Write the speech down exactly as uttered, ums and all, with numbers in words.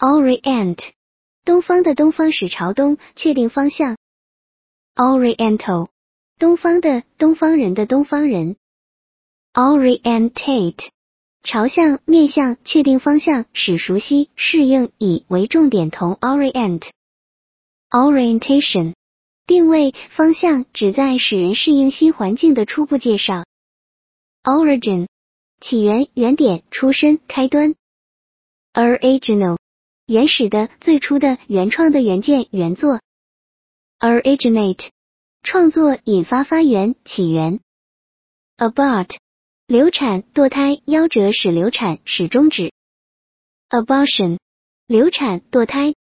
Orient， 东方的东方使朝东，确定方向。Oriental， 东方的东方人的东方人。Orientate， 朝向面向确定方向，使熟悉适应以为重点同 orient。Orientation， 定位方向，旨在使人适应新环境的初步介绍。Origin， 起源原点出身开端。Original， 原始的最初的原创的原件原作。Originate， 创作引发发源起源。Abort， 流产堕胎夭折使流产使终止。Abortion， 流产堕胎